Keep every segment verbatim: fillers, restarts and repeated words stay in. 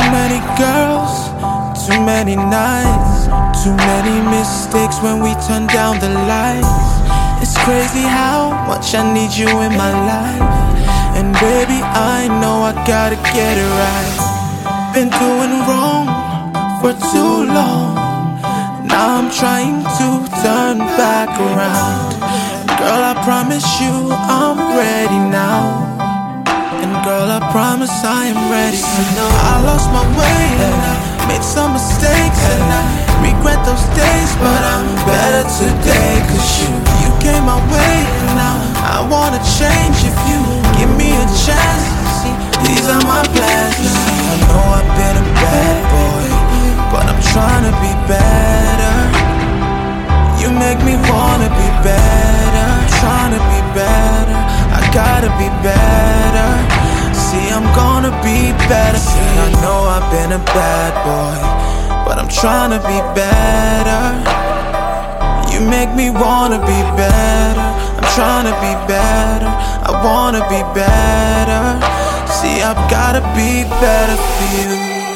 many girls, too many nights, too many mistakes when we turn down the lights. It's crazy how much I need you in my life. And baby, I know I gotta get it right. Been doing wrong for too long. Now I'm trying to turn back around. Girl, I promise you I'm ready now. And girl, I promise I am ready. I lost my way and I made some mistakes, and I regret those days, but I'm better today. Cause you, you came my way, and now I wanna change. If you give me a chance, see, these are my plans. I know I've been a bad boy, but I'm trying to be better. You make me wanna be better, trying to be better. I gotta be better. See, I'm gonna be better. See, I know I've been a bad boy, but I'm trying to be better. You make me wanna be better. I'm trying to be better. I wanna be better. See, I've gotta be better for you.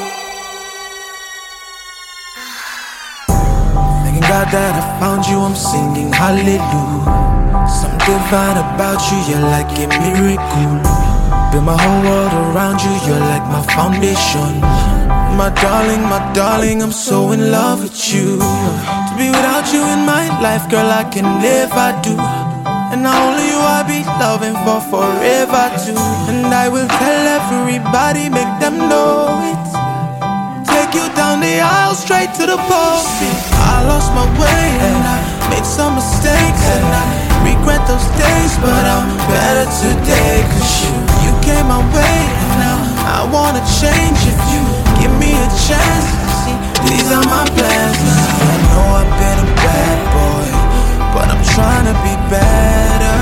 Thanking God that I found you, I'm singing hallelujah. Something divine about you, you're like a miracle. Build my whole world around you, you're like my foundation. My darling, my darling, I'm so in love with you. To be without you in my life, girl, I can never do. And not only you I be loving for forever too. And I will tell everybody, make them know it. Take you down the aisle, straight to the pole. See, I lost my way and I made some mistakes, and I regret those days, but I'm better today. Cause you, you came my way, and now I wanna change. If you give me a chance, see, these are my plans. I know I've been a bad boy, but I'm trying to be better.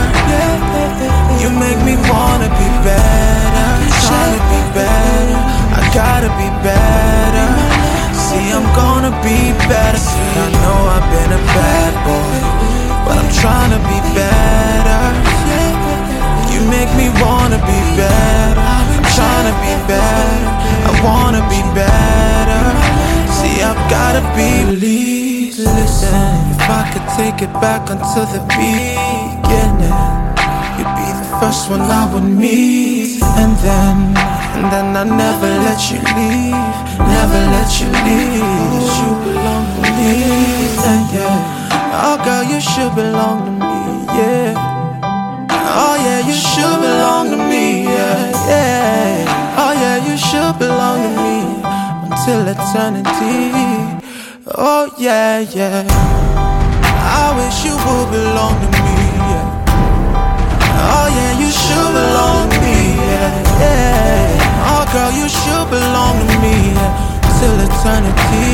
You make me wanna be better, trying to be better. I gotta be better. See, I'm gonna be better. See, I know I've been a bad boy, but I'm trying to be better. You make me wanna be better. I'm trying to be better. I wanna be better. See, I've gotta be. Please listen, if I could take it back until the beginning, you'd be the first one I would meet. And then, and then I never let you leave, never let you leave. You belong to me, yeah, yeah. Oh girl, you should belong to me, yeah. Oh yeah, you should belong to me, yeah, yeah. Oh yeah, you should belong to me until eternity. Oh yeah, yeah. I wish you would belong to me, yeah. Oh yeah, you should belong to me, yeah, yeah. Oh girl, you should belong to me, yeah, till eternity,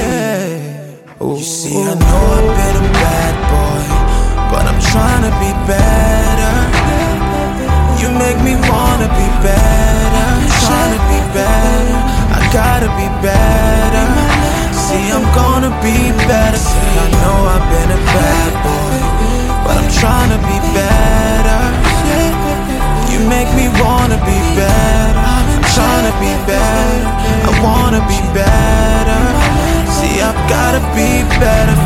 yeah. Ooh. You see, I know I've been a bad boy, but I'm trying to be better. You make me wanna be better, trying to be better. I gotta be better. See, I'm gonna be better. See, I know I've been a bad boy, but I'm trying to be better. You make me wanna be better. I'm trying to be better. I wanna be better. See, I've gotta be better.